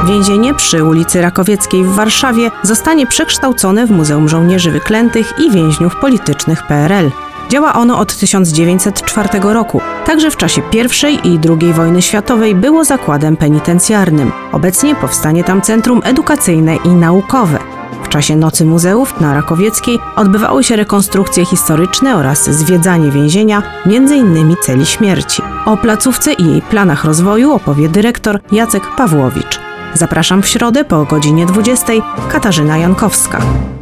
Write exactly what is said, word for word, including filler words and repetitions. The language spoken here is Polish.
Więzienie przy ulicy Rakowieckiej w Warszawie zostanie przekształcone w Muzeum Żołnierzy Wyklętych i Więźniów Politycznych P R L. Działa ono od tysiąc dziewięćset czwartego roku. Także w czasie pierwszej i drugiej wojny światowej było zakładem penitencjarnym. Obecnie powstanie tam centrum edukacyjne i naukowe. W czasie Nocy Muzeów na Rakowieckiej odbywały się rekonstrukcje historyczne oraz zwiedzanie więzienia, między innymi celi śmierci. O placówce i jej planach rozwoju opowie dyrektor Jacek Pawłowicz. Zapraszam w środę po godzinie dwudziestej. Katarzyna Jankowska.